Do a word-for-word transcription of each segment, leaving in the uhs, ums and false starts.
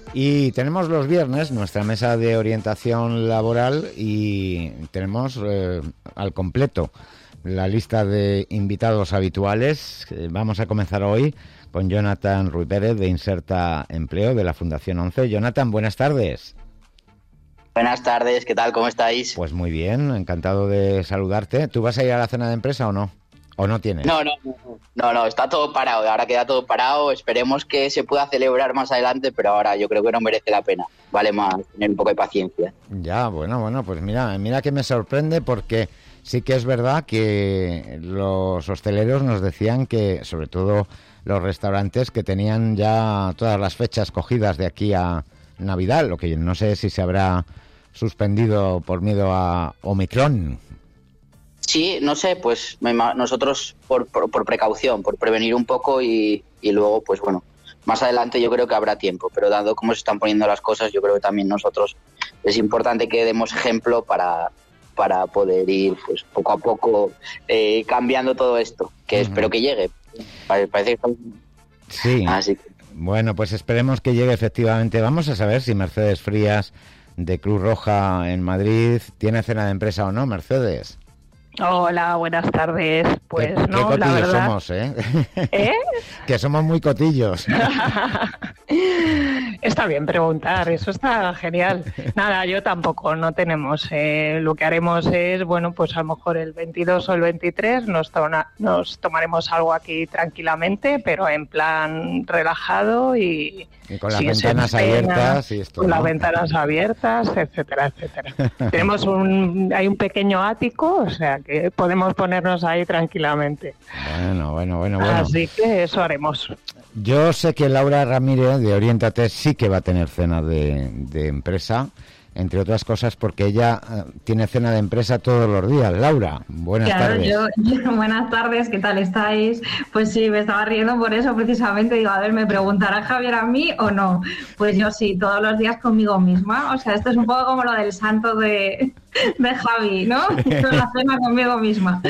Y tenemos los viernes nuestra mesa de orientación laboral y tenemos eh, al completo la lista de invitados habituales. Vamos a comenzar hoy con Jonathan Ruiz Pérez de Inserta Empleo de la Fundación once. Jonathan, buenas tardes. Buenas tardes, ¿qué tal? ¿Cómo estáis? Pues muy bien, encantado de saludarte. ¿Tú vas a ir a la cena de empresa o no? ¿O no tienes? No, no, no, no, está todo parado, ahora queda todo parado, esperemos que se pueda celebrar más adelante, pero ahora yo creo que no merece la pena, vale más tener un poco de paciencia. Ya, bueno, bueno, pues mira, mira que me sorprende porque sí que es verdad que los hosteleros nos decían que, sobre todo los restaurantes, que tenían ya todas las fechas cogidas de aquí a Navidad, lo que no sé si se habrá suspendido por miedo a Omicron. Sí, no sé, pues nosotros por, por, por precaución, por prevenir un poco y, y luego, pues bueno, más adelante yo creo que habrá tiempo, pero dado cómo se están poniendo las cosas, yo creo que también nosotros es importante que demos ejemplo para, para poder ir pues poco a poco eh, cambiando todo esto, que uh-huh. espero que llegue. Parece que... Sí, Así que... bueno, pues esperemos que llegue efectivamente. Vamos a saber si Mercedes Frías de Cruz Roja en Madrid tiene cena de empresa o no, Mercedes. Hola, buenas tardes. Pues ¿Qué, no, qué cotillos la verdad... somos, ¿eh? ¿Eh? Que somos muy cotillos. Está bien preguntar, eso está genial. Nada, yo tampoco, no tenemos. Eh, lo que haremos es, bueno, pues a lo mejor el veintidós o el veintitrés nos, tona, nos tomaremos algo aquí tranquilamente, pero en plan relajado y... Y con las ventanas abiertas y esto, Con ¿no? las ventanas abiertas, etcétera, etcétera. Tenemos un... Hay un pequeño ático, o sea que podemos ponernos ahí tranquilamente. Bueno, bueno, bueno, bueno. Así que eso haremos. Yo sé que Laura Ramírez de Oriéntate sí que va a tener cena de, de empresa, entre otras cosas porque ella uh, tiene cena de empresa todos los días. Laura, buenas claro, tardes. Yo, yo, buenas tardes, ¿qué tal estáis? Pues sí, me estaba riendo por eso precisamente. Digo, a ver, ¿me preguntará Javier a mí o no? Pues yo sí, todos los días conmigo misma. O sea, esto es un poco como lo del santo de, de Javi, ¿no? La cena conmigo misma.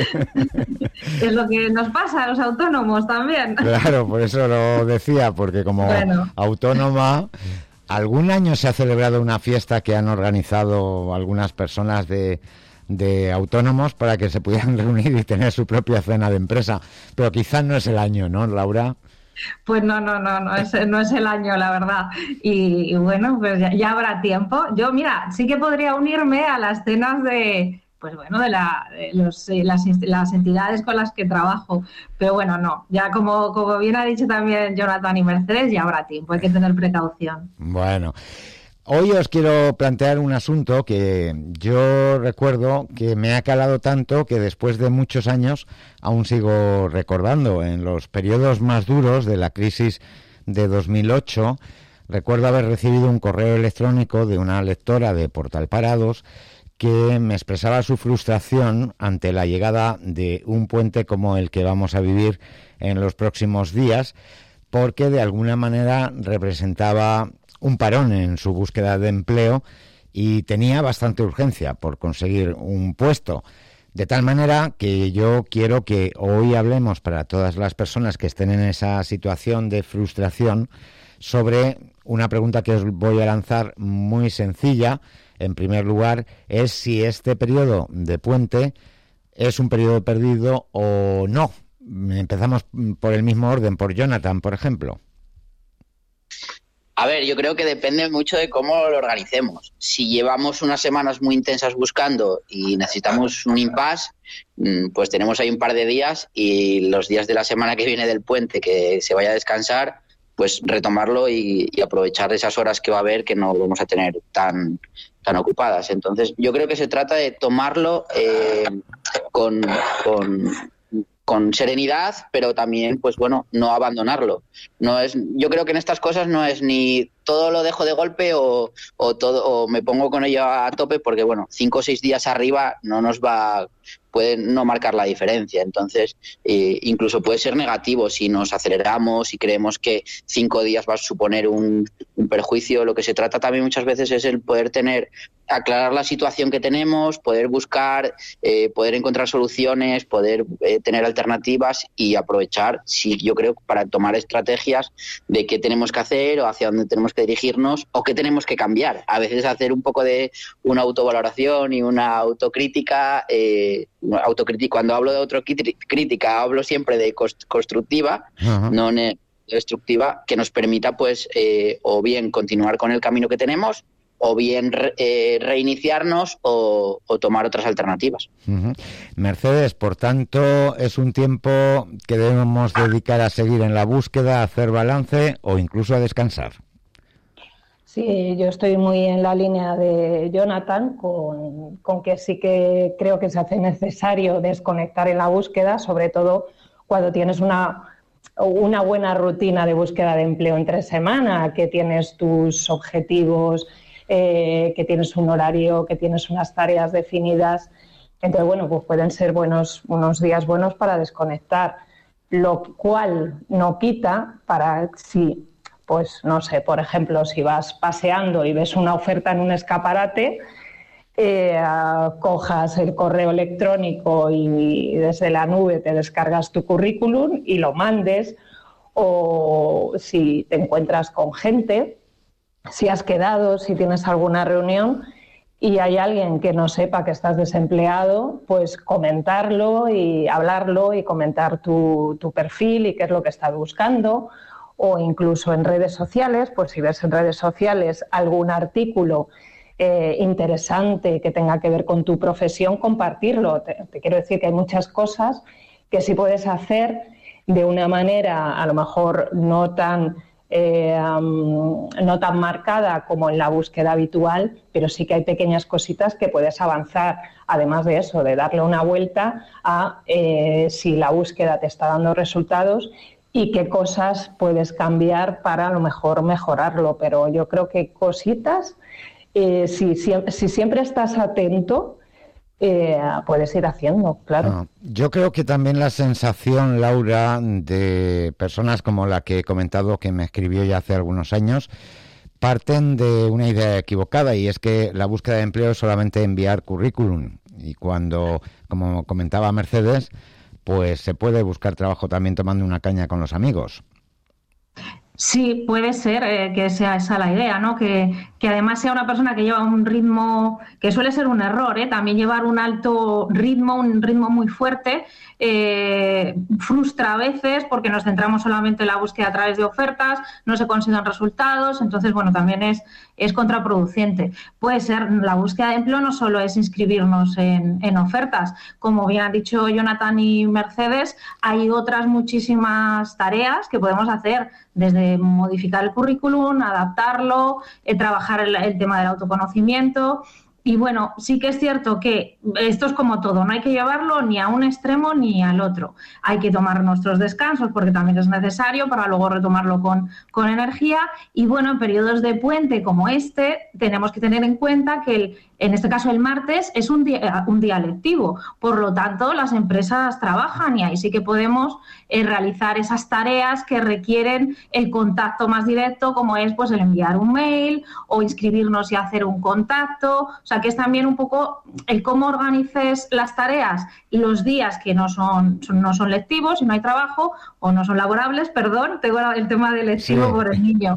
Es lo que nos pasa a los autónomos también. Claro, por eso lo decía, porque como bueno. autónoma... ¿Algún año se ha celebrado una fiesta que han organizado algunas personas de, de autónomos para que se pudieran reunir y tener su propia cena de empresa? Pero quizás no es el año, ¿no, Laura? Pues no, no, no, no es, no es el año, la verdad. Y, y bueno, pues ya, ya habrá tiempo. Yo, mira, sí que podría unirme a las cenas de... pues bueno, de, la, de los, eh, las, las entidades con las que trabajo. Pero bueno, no, ya como, como bien ha dicho también Jonathan y Mercedes, ya habrá tiempo, hay que tener precaución. Bueno, hoy os quiero plantear un asunto que yo recuerdo que me ha calado tanto que después de muchos años aún sigo recordando. En los periodos más duros de la crisis de dos mil ocho, recuerdo haber recibido un correo electrónico de una lectora de Portal Parados que me expresaba su frustración ante la llegada de un puente como el que vamos a vivir en los próximos días, porque de alguna manera representaba un parón en su búsqueda de empleo y tenía bastante urgencia por conseguir un puesto. De tal manera que yo quiero que hoy hablemos para todas las personas que estén en esa situación de frustración sobre una pregunta que os voy a lanzar muy sencilla. En primer lugar, es si este periodo de puente es un periodo perdido o no. Empezamos por el mismo orden, por Jonathan, por ejemplo. A ver, yo creo que depende mucho de cómo lo organicemos. Si llevamos unas semanas muy intensas buscando y necesitamos un impasse, pues tenemos ahí un par de días y los días de la semana que viene del puente que se vaya a descansar, pues retomarlo y, y aprovechar esas horas que va a haber que no vamos a tener tan, tan ocupadas. Entonces, yo creo que se trata de tomarlo eh, con, con, con serenidad, pero también, pues bueno, no abandonarlo. No es, yo creo que en estas cosas no es ni todo lo dejo de golpe o, o todo o me pongo con ello a tope, porque bueno, cinco o seis días arriba no nos va, puede no marcar la diferencia. Entonces, eh, incluso puede ser negativo si nos aceleramos y creemos que cinco días va a suponer un, un perjuicio. Lo que se trata también muchas veces es el poder tener, aclarar la situación que tenemos, poder buscar, eh, poder encontrar soluciones, poder eh, tener alternativas y aprovechar, sí, yo creo, para tomar estrategias de qué tenemos que hacer o hacia dónde tenemos que hacia dirigirnos o qué tenemos que cambiar. A veces hacer un poco de una autovaloración y una autocrítica. Eh, autocrítica cuando hablo de autocrítica hablo siempre de constructiva, uh-huh. no destructiva, que nos permita pues eh, o bien continuar con el camino que tenemos o bien eh, reiniciarnos o, o tomar otras alternativas. Uh-huh. Mercedes, por tanto, es un tiempo que debemos dedicar a seguir en la búsqueda, a hacer balance o incluso a descansar. Sí, yo estoy muy en la línea de Jonathan con, con que sí que creo que se hace necesario desconectar en la búsqueda, sobre todo cuando tienes una, una buena rutina de búsqueda de empleo entre semana, que tienes tus objetivos, Eh, que tienes un horario, que tienes unas tareas definidas. Entonces, bueno, pues pueden ser buenos, unos días buenos para desconectar, lo cual no quita para si, pues no sé, por ejemplo, si vas paseando y ves una oferta en un escaparate, eh, cojas el correo electrónico y desde la nube te descargas tu currículum y lo mandes, o si te encuentras con gente, si has quedado, si tienes alguna reunión y hay alguien que no sepa que estás desempleado, pues comentarlo y hablarlo y comentar tu, tu perfil y qué es lo que estás buscando, o incluso en redes sociales, pues si ves en redes sociales algún artículo eh, interesante que tenga que ver con tu profesión, compartirlo. Te, te quiero decir que hay muchas cosas que sí puedes hacer de una manera a lo mejor no tan Eh, um, no tan marcada como en la búsqueda habitual, pero sí que hay pequeñas cositas que puedes avanzar, además de eso, de darle una vuelta a eh, si la búsqueda te está dando resultados y qué cosas puedes cambiar para a lo mejor mejorarlo. Pero yo creo que cositas, eh, si, si, si siempre estás atento, Eh, puedes ir haciendo, claro. Ah, yo creo que también la sensación, Laura, de personas como la que he comentado, que me escribió ya hace algunos años, parten de una idea equivocada, y es que la búsqueda de empleo es solamente enviar currículum, y cuando, como comentaba Mercedes, pues se puede buscar trabajo también tomando una caña con los amigos. Sí, puede ser eh, que sea esa la idea, ¿no? Que, que además sea una persona que lleva un ritmo, que suele ser un error, ¿eh? También llevar un alto ritmo, un ritmo muy fuerte, eh, frustra a veces porque nos centramos solamente en la búsqueda a través de ofertas, no se consiguen resultados, entonces, bueno, también es, es contraproducente. Puede ser, la búsqueda de empleo no solo es inscribirnos en, en ofertas, como bien han dicho Jonathan y Mercedes, hay otras muchísimas tareas que podemos hacer, desde modificar el currículum, adaptarlo, eh, trabajar el, el tema del autoconocimiento. Y bueno, sí que es cierto que esto es como todo, no hay que llevarlo ni a un extremo ni al otro. Hay que tomar nuestros descansos porque también es necesario para luego retomarlo con, con energía. Y bueno, en periodos de puente como este, tenemos que tener en cuenta que el, en este caso el martes es un día, un día lectivo. Por lo tanto, las empresas trabajan y ahí sí que podemos eh, realizar esas tareas que requieren el contacto más directo, como es pues el enviar un mail o inscribirnos y hacer un contacto. O sea, que es también un poco el cómo organices las tareas los días que no son, son no son lectivos y no hay trabajo, o no son laborables, perdón, tengo el tema de lectivo sí. por el niño.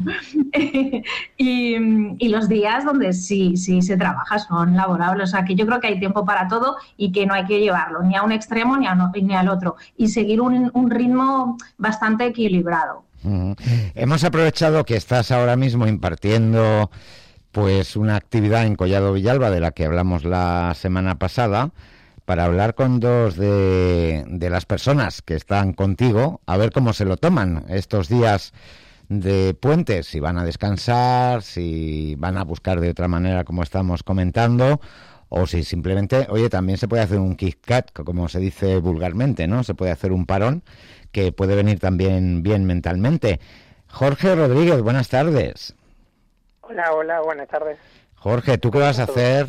y, y los días donde sí, sí se trabaja son laborables. O sea, que yo creo que hay tiempo para todo y que no hay que llevarlo ni a un extremo ni, a no, ni al otro. Y seguir un, un ritmo bastante equilibrado. Uh-huh. Hemos aprovechado que estás ahora mismo impartiendo pues una actividad en Collado Villalba, de la que hablamos la semana pasada, para hablar con dos de, de las personas que están contigo, a ver cómo se lo toman estos días de puentes, si van a descansar, si van a buscar de otra manera, como estamos comentando, o si simplemente, oye, también se puede hacer un kick-cut, como se dice vulgarmente, ¿no? Se puede hacer un parón, que puede venir también bien mentalmente. Jorge Rodríguez, buenas tardes. Hola, hola, buenas tardes. Jorge, ¿tú qué vas a hacer?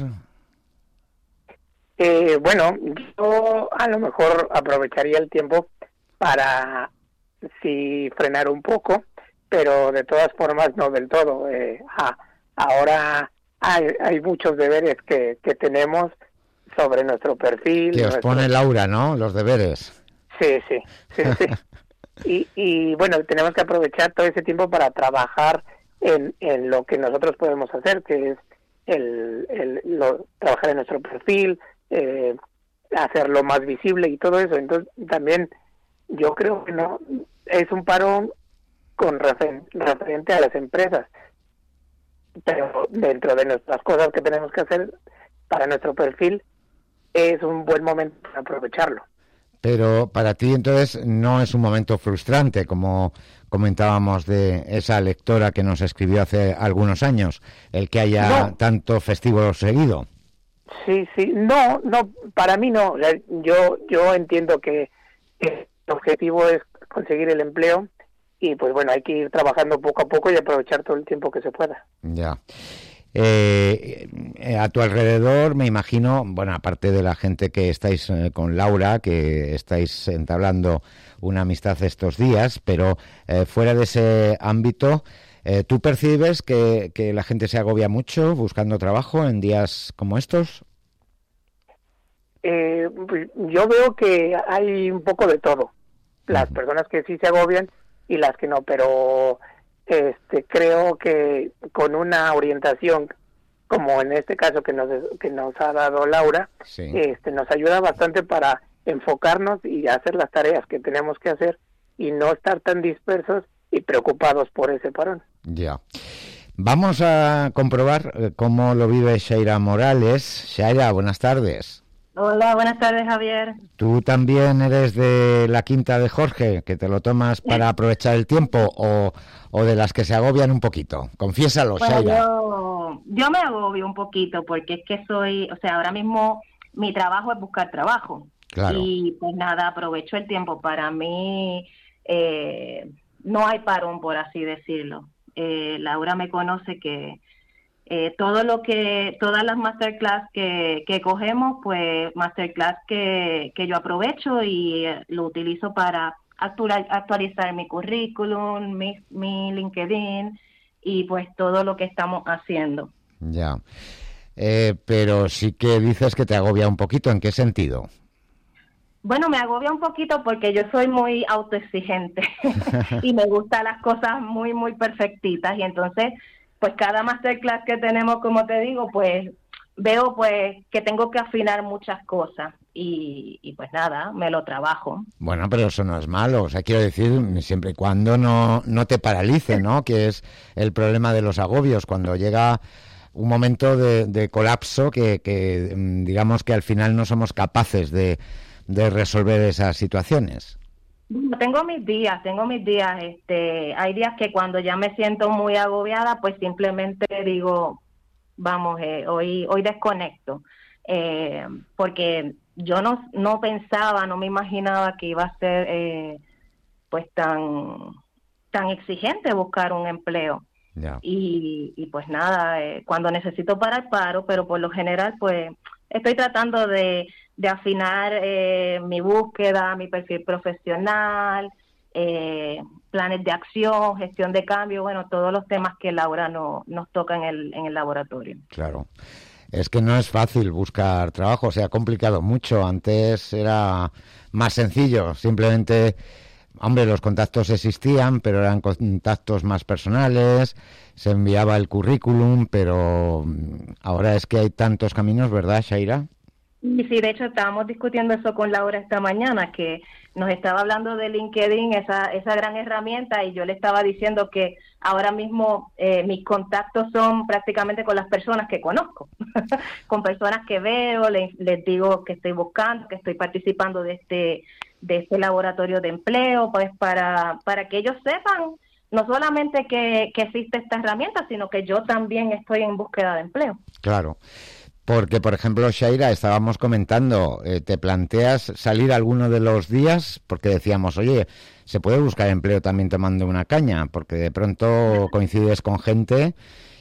Eh, bueno, yo a lo mejor aprovecharía el tiempo para, sí, frenar un poco, pero de todas formas no del todo. Eh, ah, ahora hay, hay muchos deberes que, que tenemos sobre nuestro perfil. Que os nuestro... pone Laura, ¿no? Los deberes. Sí, sí, sí, sí. y, y bueno, tenemos que aprovechar todo ese tiempo para trabajar en, en lo que nosotros podemos hacer, que es el, el lo, trabajar en nuestro perfil, eh, hacerlo más visible y todo eso. Entonces también yo creo que no es un parón con refer- referente a las empresas, pero dentro de nuestras cosas que tenemos que hacer para nuestro perfil es un buen momento para aprovecharlo. Pero para ti entonces no es un momento frustrante, como comentábamos de esa lectora que nos escribió hace algunos años, el que haya no. tanto festivo seguido. Sí, sí, no, no, para mí no. O sea, yo, yo entiendo que, que el objetivo es conseguir el empleo y pues bueno, hay que ir trabajando poco a poco y aprovechar todo el tiempo que se pueda. Ya. Eh, a tu alrededor, me imagino, bueno, aparte de la gente que estáis eh, con Laura, que estáis entablando una amistad estos días, pero eh, fuera de ese ámbito, eh, ¿tú percibes que, que la gente se agobia mucho buscando trabajo en días como estos? Eh, pues yo veo que hay un poco de todo. Las uh-huh. personas que sí se agobian y las que no, pero este creo que con una orientación como en este caso que nos que nos ha dado Laura, sí. este nos ayuda bastante para enfocarnos y hacer las tareas que tenemos que hacer y no estar tan dispersos y preocupados por ese parón. Ya. Vamos a comprobar cómo lo vive Shaira Morales. Shaira, buenas tardes. Hola, buenas tardes, Javier. ¿Tú también eres de la quinta de Jorge, que te lo tomas para aprovechar el tiempo, o, o de las que se agobian un poquito? Confiésalo, bueno, Shaira. Yo, yo me agobio un poquito porque es que soy, o sea, ahora mismo mi trabajo es buscar trabajo. Claro. Y pues nada, aprovecho el tiempo. Para mí eh, no hay parón, por así decirlo. Eh, Laura me conoce que Eh, todo lo que, todas las masterclass que, que cogemos, pues masterclass que, que yo aprovecho y eh, lo utilizo para actual, actualizar mi currículum, mi, mi LinkedIn y pues todo lo que estamos haciendo. Ya, eh, pero sí que dices que te agobia un poquito. ¿En qué sentido? Bueno, me agobia un poquito porque yo soy muy autoexigente y me gustan las cosas muy, muy perfectitas y entonces pues cada masterclass que tenemos, como te digo, pues veo pues que tengo que afinar muchas cosas y, y pues nada, me lo trabajo. Bueno, pero eso no es malo, o sea, quiero decir, siempre y cuando no, no te paralice, ¿no? Que es el problema de los agobios, cuando llega un momento de, de colapso que, que digamos que al final no somos capaces de, de resolver esas situaciones. Tengo mis días, tengo mis días, este, hay días que cuando ya me siento muy agobiada, pues simplemente digo, vamos, eh, hoy hoy desconecto, eh, porque yo no no pensaba, no me imaginaba que iba a ser eh, pues tan tan exigente buscar un empleo. Yeah. Y, y pues nada, eh, cuando necesito parar, paro, pero por lo general pues estoy tratando de, de afinar eh, mi búsqueda, mi perfil profesional, eh, planes de acción, gestión de cambio, bueno, todos los temas que Laura no, nos toca en el, en el laboratorio. Claro. Es que no es fácil buscar trabajo, se ha complicado mucho. Antes era más sencillo, simplemente, hombre, los contactos existían, pero eran contactos más personales, se enviaba el currículum, pero ahora es que hay tantos caminos, ¿verdad, Shaira? Sí, de hecho estábamos discutiendo eso con Laura esta mañana, que nos estaba hablando de LinkedIn, esa esa gran herramienta, y yo le estaba diciendo que ahora mismo eh, mis contactos son prácticamente con las personas que conozco, con personas que veo, les, les digo que estoy buscando, que estoy participando de este de este laboratorio de empleo, pues para para que ellos sepan no solamente que, que existe esta herramienta, sino que yo también estoy en búsqueda de empleo. Claro. Porque, por ejemplo, Shaira, estábamos comentando, eh, ¿te planteas salir alguno de los días? Porque decíamos, oye, se puede buscar empleo también tomando una caña, porque de pronto coincides con gente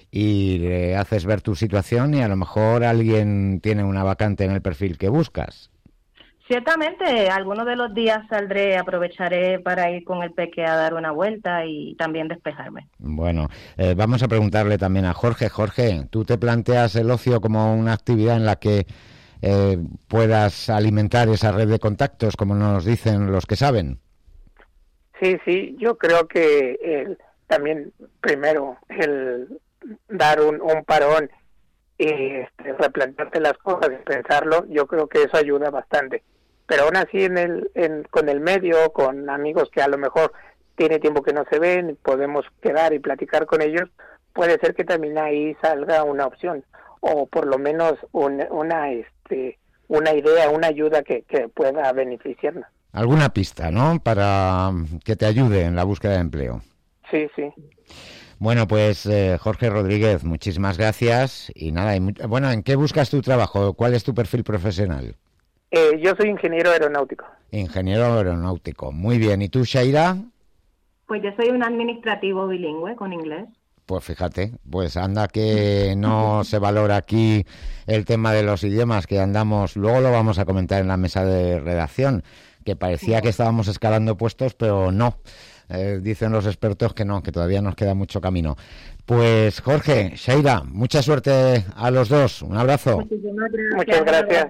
y le haces ver tu situación y a lo mejor alguien tiene una vacante en el perfil que buscas. Ciertamente, algunos de los días saldré, aprovecharé para ir con el peque a dar una vuelta y también despejarme. Bueno, eh, vamos a preguntarle también a Jorge. Jorge, ¿tú te planteas el ocio como una actividad en la que eh, puedas alimentar esa red de contactos, como nos dicen los que saben? Sí, sí, yo creo que el, también primero el dar un, un parón y este, replantearte las cosas y pensarlo, yo creo que eso ayuda bastante. Pero aún así en el en, con el medio, con amigos que a lo mejor tiene tiempo que no se ven, podemos quedar y platicar con ellos, puede ser que también ahí salga una opción, o por lo menos un, una este una idea, una ayuda que, que pueda beneficiarnos. Alguna pista, ¿no?, para que te ayude en la búsqueda de empleo. Sí, sí. Bueno, pues eh, Jorge Rodríguez, muchísimas gracias. Y nada, y mu- bueno, ¿en qué buscas tu trabajo? ¿Cuál es tu perfil profesional? Eh, yo soy ingeniero aeronáutico. Ingeniero aeronáutico. Muy bien. ¿Y tú, Shaira? Pues yo soy un administrativo bilingüe con inglés. Pues fíjate, pues anda que no se valora aquí el tema de los idiomas, que andamos, luego lo vamos a comentar en la mesa de redacción, que parecía que estábamos escalando puestos, pero no. Eh, dicen los expertos que no, que todavía nos queda mucho camino. Pues Jorge, Shaira, mucha suerte a los dos. Un abrazo. Muchísimas gracias. Muchas gracias.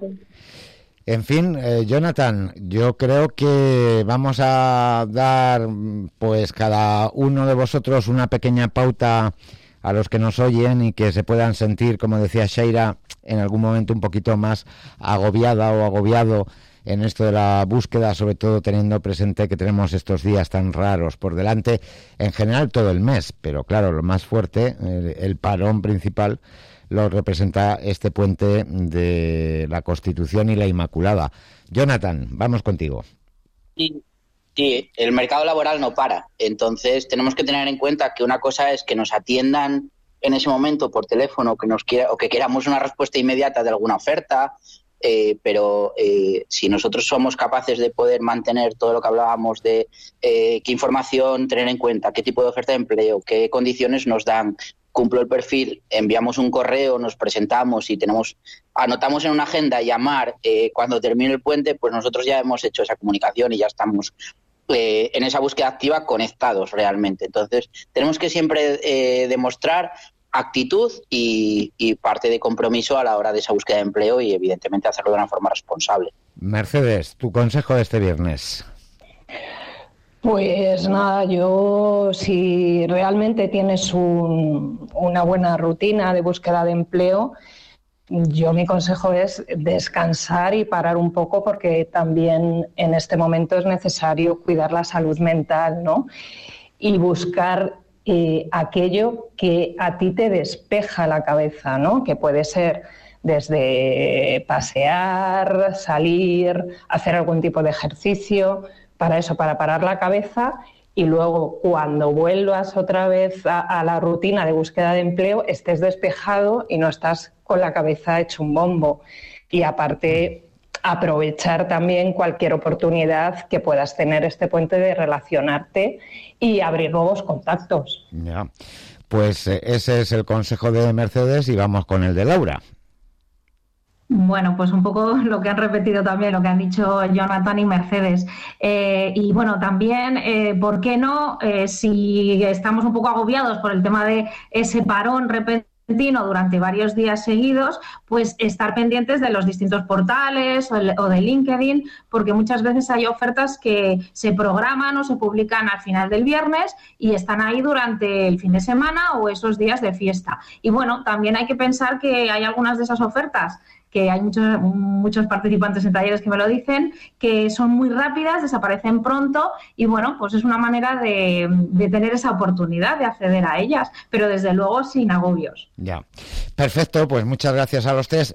En fin, eh, Jonathan, yo creo que vamos a dar, pues, cada uno de vosotros una pequeña pauta a los que nos oyen y que se puedan sentir, como decía Shaira, en algún momento un poquito más agobiada o agobiado en esto de la búsqueda, sobre todo teniendo presente que tenemos estos días tan raros por delante, en general todo el mes, pero claro, lo más fuerte, el, el parón principal, lo representa este puente de la Constitución y la Inmaculada. Jonathan, vamos contigo. Sí, sí, el mercado laboral no para. Entonces tenemos que tener en cuenta que una cosa es que nos atiendan en ese momento por teléfono, que nos quiera, o que queramos una respuesta inmediata de alguna oferta, eh, pero eh, si nosotros somos capaces de poder mantener todo lo que hablábamos de eh, qué información tener en cuenta, qué tipo de oferta de empleo, qué condiciones nos dan, cumplo el perfil, enviamos un correo, nos presentamos y tenemos anotamos en una agenda llamar eh, cuando termine el puente, pues nosotros ya hemos hecho esa comunicación y ya estamos eh, en esa búsqueda activa conectados realmente. Entonces, tenemos que siempre eh, demostrar actitud y, y parte de compromiso a la hora de esa búsqueda de empleo y, evidentemente, hacerlo de una forma responsable. Mercedes, tu consejo de este viernes. Pues nada, yo si realmente tienes un, una buena rutina de búsqueda de empleo, yo mi consejo es descansar y parar un poco, porque también en este momento es necesario cuidar la salud mental, ¿no? Y buscar eh, aquello que a ti te despeja la cabeza, ¿no? Que puede ser desde pasear, salir, hacer algún tipo de ejercicio, para eso, para parar la cabeza, y luego cuando vuelvas otra vez a, a la rutina de búsqueda de empleo estés despejado y no estás con la cabeza hecho un bombo. Y aparte, aprovechar también cualquier oportunidad que puedas tener este puente de relacionarte y abrir nuevos contactos. Ya, pues eh, ese es el consejo de Mercedes y vamos con el de Laura. Bueno, pues un poco lo que han repetido también, lo que han dicho Jonathan y Mercedes. Eh, y bueno, también, eh, ¿por qué no? Eh, si estamos un poco agobiados por el tema de ese parón repentino durante varios días seguidos, pues estar pendientes de los distintos portales o, el, o de LinkedIn, porque muchas veces hay ofertas que se programan o se publican al final del viernes y están ahí durante el fin de semana o esos días de fiesta. Y bueno, también hay que pensar que hay algunas de esas ofertas que hay muchos, muchos participantes en talleres que me lo dicen, que son muy rápidas, desaparecen pronto y bueno, pues es una manera de, de tener esa oportunidad de acceder a ellas, pero desde luego sin agobios. Ya, perfecto, pues muchas gracias a los tres.